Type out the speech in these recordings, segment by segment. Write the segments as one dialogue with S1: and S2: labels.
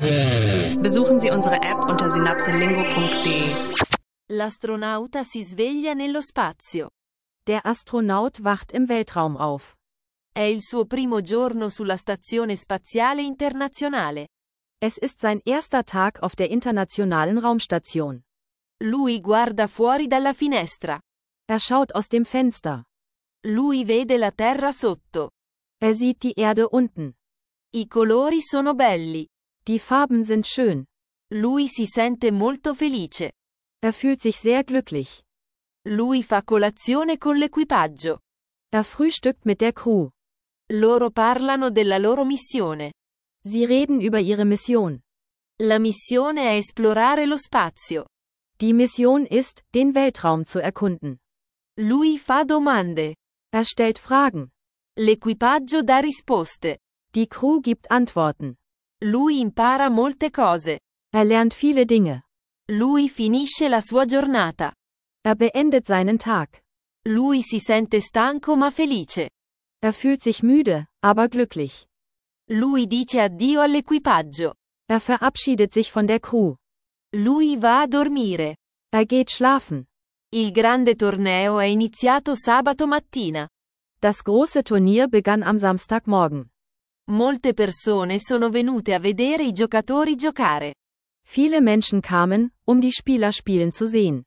S1: Besuchen Sie unsere App unter synapselingo.de.
S2: L'astronauta si sveglia nello spazio.
S3: Der Astronaut wacht im Weltraum auf.
S2: È il suo primo giorno sulla Stazione Spaziale Internazionale.
S3: Es ist sein erster Tag auf der internationalen Raumstation.
S2: Lui guarda fuori dalla finestra.
S3: Er schaut aus dem Fenster.
S2: Lui vede la Terra sotto.
S3: Er sieht die Erde unten.
S2: I colori sono belli.
S3: Die Farben sind schön.
S2: Lui si sente molto felice.
S3: Er fühlt sich sehr glücklich.
S2: Lui fa colazione con l'equipaggio.
S3: Er frühstückt mit der Crew.
S2: Loro parlano della loro missione.
S3: Sie reden über ihre Mission.
S2: La missione è esplorare lo spazio.
S3: Die Mission ist, den Weltraum zu erkunden.
S2: Lui fa domande.
S3: Er stellt Fragen.
S2: L'equipaggio dà risposte.
S3: Die Crew gibt Antworten.
S2: Lui impara molte cose.
S3: Er lernt viele Dinge.
S2: Lui finisce la sua giornata.
S3: Er beendet seinen Tag.
S2: Lui si sente stanco ma felice.
S3: Er fühlt sich müde, aber glücklich.
S2: Lui dice addio all'equipaggio.
S3: Er verabschiedet sich von der Crew.
S2: Lui va a dormire.
S3: Er geht schlafen.
S2: Il grande torneo è iniziato sabato mattina.
S3: Das große Turnier begann am Samstagmorgen.
S2: Molte persone sono venute a vedere i giocatori giocare.
S3: Viele Menschen kamen, um die Spieler spielen zu sehen.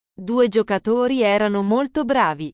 S2: 2 giocatori erano molto bravi.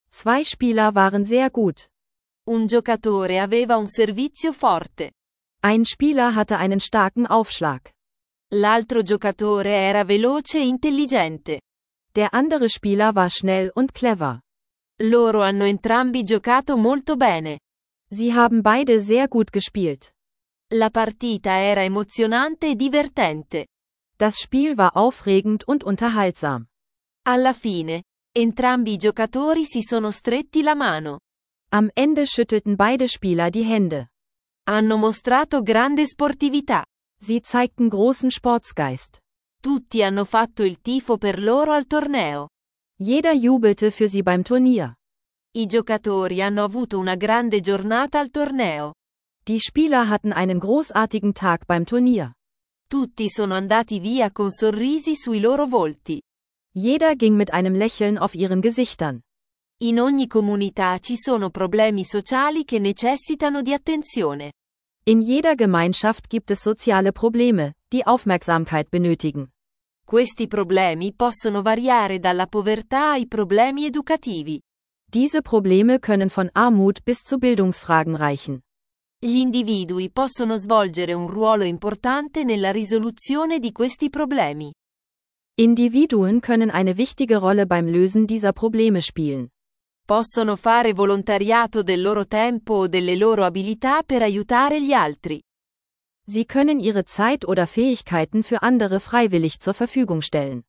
S3: 2 Spieler waren sehr gut.
S2: Un giocatore aveva un servizio forte.
S3: Ein Spieler hatte einen starken Aufschlag.
S2: L'altro giocatore era veloce e intelligente.
S3: Der andere Spieler war schnell und clever.
S2: Loro hanno entrambi giocato molto bene.
S3: Sie haben beide sehr gut gespielt.
S2: La partita era emozionante e divertente.
S3: Das Spiel war aufregend und unterhaltsam.
S2: Alla fine, entrambi i giocatori si sono stretti la mano.
S3: Am Ende schüttelten beide Spieler die Hände.
S2: Hanno mostrato grande sportività.
S3: Sie zeigten großen Sportsgeist.
S2: Tutti hanno fatto il tifo per loro al torneo.
S3: Jeder jubelte für sie beim Turnier.
S2: I giocatori hanno avuto una grande giornata al torneo.
S3: Die Spieler hatten einen großartigen Tag beim Turnier.
S2: Tutti sono andati via con sorrisi sui loro volti.
S3: Jeder ging mit einem Lächeln auf ihren Gesichtern.
S2: In ogni comunità ci sono problemi sociali che necessitano di attenzione.
S3: In jeder Gemeinschaft gibt es soziale Probleme, die Aufmerksamkeit benötigen.
S2: Questi problemi possono variare dalla povertà ai problemi educativi.
S3: Diese Probleme können von Armut bis zu Bildungsfragen reichen.
S2: Gli individui possono svolgere un ruolo importante nella risoluzione di questi problemi.
S3: Individuen können eine wichtige Rolle beim Lösen dieser Probleme spielen.
S2: Possono fare volontariato del loro tempo o delle loro abilità per aiutare gli altri.
S3: Sie können ihre Zeit oder Fähigkeiten für andere freiwillig zur Verfügung stellen.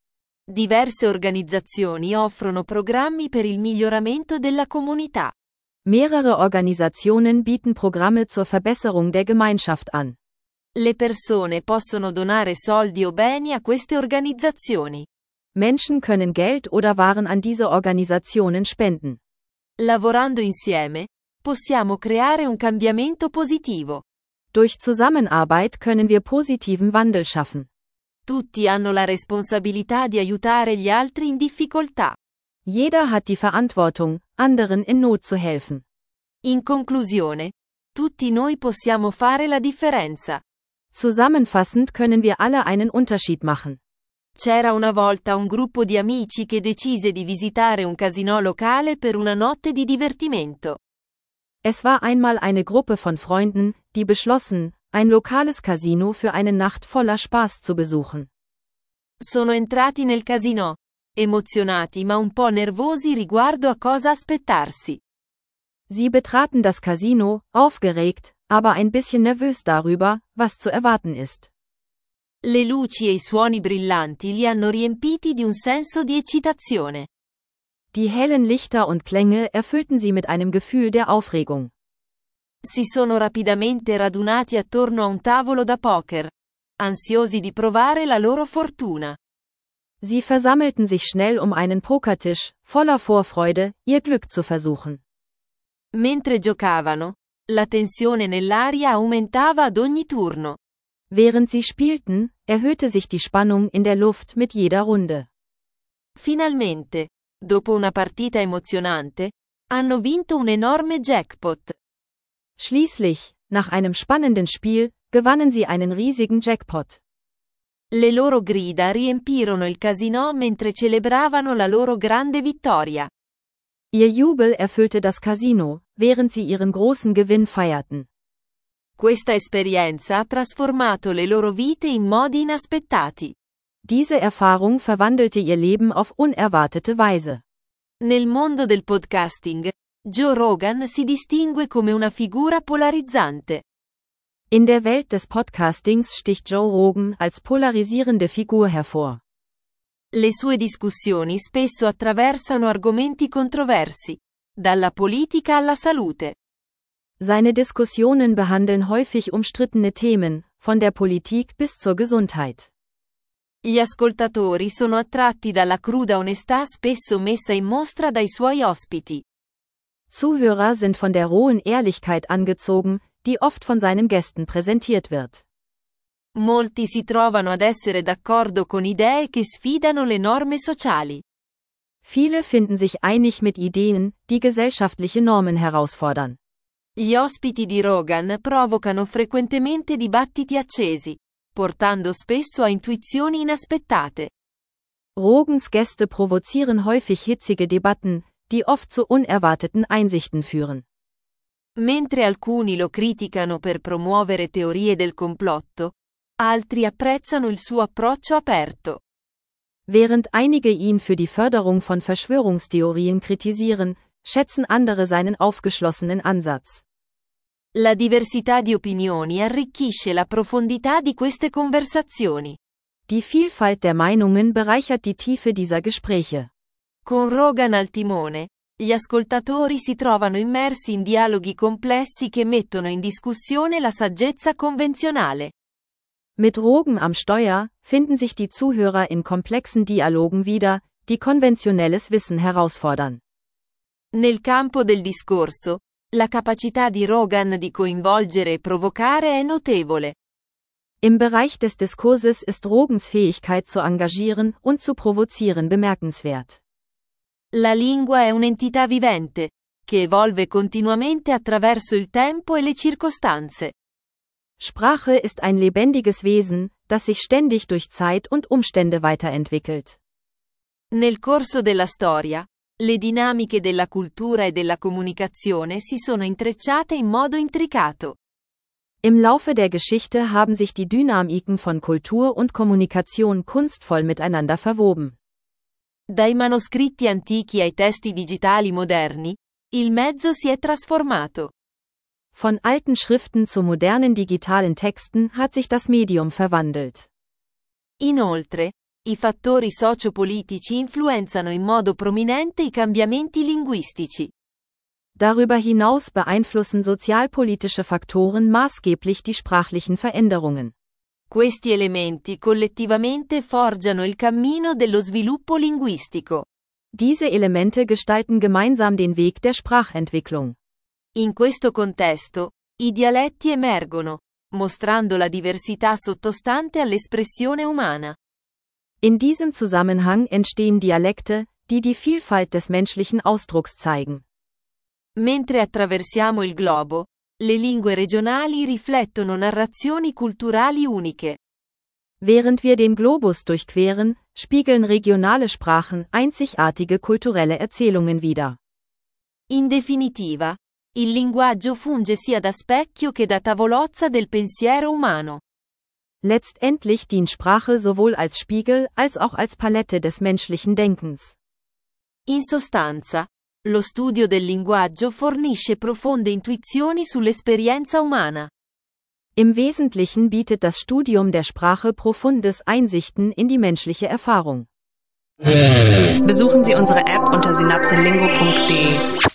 S2: Diverse organizzazioni offrono programmi per il miglioramento della comunità.
S3: Mehrere Organisationen bieten Programme zur Verbesserung der Gemeinschaft an.
S2: Le persone possono donare soldi o beni a queste organizzazioni.
S3: Menschen können Geld oder Waren an diese Organisationen spenden.
S2: Lavorando insieme, possiamo creare un cambiamento positivo.
S3: Durch Zusammenarbeit können wir positiven Wandel schaffen.
S2: Tutti hanno la responsabilità di aiutare gli altri in difficoltà.
S3: Jeder hat die Verantwortung, anderen in Not zu helfen.
S2: In conclusione, tutti noi possiamo fare la differenza.
S3: Zusammenfassend können wir alle einen Unterschied machen.
S2: C'era una volta un gruppo di amici che decise di visitare un casinò locale per una notte di divertimento.
S3: Es war einmal eine Gruppe von Freunden, die beschlossen, ein lokales Casino für eine Nacht voller Spaß zu besuchen.
S2: Sono entrati nel casinò, emozionati ma un po' nervosi riguardo a cosa aspettarsi.
S3: Sie betraten das Casino, aufgeregt, aber ein bisschen nervös darüber, was zu erwarten ist.
S2: Le luci e i suoni brillanti li hanno riempiti di un senso di eccitazione.
S3: Die hellen Lichter und Klänge erfüllten sie mit einem Gefühl der Aufregung.
S2: Si sono rapidamente radunati attorno a un tavolo da poker, ansiosi di provare la loro fortuna.
S3: Sie versammelten sich schnell um einen Pokertisch, voller Vorfreude, ihr Glück zu versuchen.
S2: Mentre giocavano, la tensione nell'aria aumentava ad ogni turno.
S3: Während sie spielten, erhöhte sich die Spannung in der Luft mit jeder Runde.
S2: Finalmente, dopo una partita emozionante, hanno vinto un enorme jackpot.
S3: Schließlich, nach einem spannenden Spiel, gewannen sie einen riesigen Jackpot.
S2: Le loro grida riempirono il casinò mentre celebravano la loro grande vittoria.
S3: Ihr Jubel erfüllte das Casino, während sie ihren großen Gewinn feierten.
S2: Questa esperienza ha trasformato le loro vite in modi inaspettati.
S3: Diese Erfahrung verwandelte ihr Leben auf unerwartete Weise.
S2: Nel mondo del podcasting, Joe Rogan si distingue come una figura polarizzante.
S3: In der Welt des Podcastings sticht Joe Rogan als polarisierende Figur hervor.
S2: Le sue discussioni spesso attraversano argomenti controversi, dalla politica alla salute.
S3: Seine Diskussionen behandeln häufig umstrittene Themen, von der Politik bis zur Gesundheit.
S2: Gli ascoltatori sono attratti dalla cruda onestà spesso messa in mostra dai suoi ospiti.
S3: Zuhörer sind von der rohen Ehrlichkeit angezogen, die oft von seinen Gästen präsentiert wird.
S2: Molti si trovano ad essere d'accordo con idee che sfidano le norme sociali.
S3: Viele finden sich einig mit Ideen, die gesellschaftliche Normen herausfordern.
S2: Gli ospiti di Rogan provocano frequentemente dibattiti accesi, portando spesso a intuizioni inaspettate.
S3: Rogans Gäste provozieren häufig hitzige Debatten, die oft zu unerwarteten Einsichten führen.
S2: Mentre alcuni lo criticano per promuovere teorie del complotto, altri apprezzano il suo approccio aperto.
S3: Während einige ihn für die Förderung von Verschwörungstheorien kritisieren, schätzen andere seinen aufgeschlossenen Ansatz.
S2: La diversità di opinioni arricchisce la profondità di queste conversazioni.
S3: Die Vielfalt der Meinungen bereichert die Tiefe dieser Gespräche.
S2: Con Rogan al timone, gli ascoltatori si trovano immersi in dialoghi complessi che mettono in discussione la saggezza convenzionale.
S3: Mit Rogan am Steuer finden sich die Zuhörer in komplexen Dialogen wieder, die konventionelles Wissen herausfordern.
S2: Nel campo del discorso, la capacità di Rogan di coinvolgere e provocare è notevole.
S3: Im Bereich des Diskurses ist Rogans Fähigkeit zu engagieren und zu provozieren bemerkenswert.
S2: La lingua è un'entità vivente, che evolve continuamente attraverso il tempo e le circostanze.
S3: Sprache ist ein lebendiges Wesen, das sich ständig durch Zeit und Umstände weiterentwickelt.
S2: Nel corso della storia, le dinamiche della cultura e della comunicazione si sono intrecciate in modo intricato.
S3: Im Laufe der Geschichte haben sich die Dynamiken von Kultur und Kommunikation kunstvoll miteinander verwoben.
S2: Dai manoscritti antichi ai testi digitali moderni, il mezzo si è trasformato.
S3: Von alten Schriften zu modernen digitalen Texten hat sich das Medium verwandelt.
S2: Inoltre, i fattori sociopolitici influenzano in modo prominente i cambiamenti linguistici.
S3: Darüber hinaus beeinflussen sozialpolitische Faktoren maßgeblich die sprachlichen Veränderungen.
S2: Questi elementi collettivamente forgiano il cammino dello sviluppo linguistico.
S3: Diese Elemente gestalten gemeinsam den Weg der Sprachentwicklung.
S2: In questo contesto, i dialetti emergono, mostrando la diversità sottostante all'espressione umana.
S3: In diesem Zusammenhang entstehen Dialekte, die die Vielfalt des menschlichen Ausdrucks zeigen.
S2: Mentre attraversiamo il globo, le lingue regionali riflettono narrazioni culturali uniche.
S3: Während wir den Globus durchqueren, spiegeln regionale Sprachen einzigartige kulturelle Erzählungen wider.
S2: In definitiva, il linguaggio funge sia da specchio che da tavolozza del pensiero umano.
S3: Letztendlich dient Sprache sowohl als Spiegel als auch als Palette des menschlichen Denkens.
S2: In sostanza, lo studio del linguaggio fornisce profonde intuizioni sull'esperienza umana.
S3: Im Wesentlichen bietet das Studium der Sprache profundes Einsichten in die menschliche Erfahrung.
S1: Besuchen Sie unsere App unter synapselingo.de.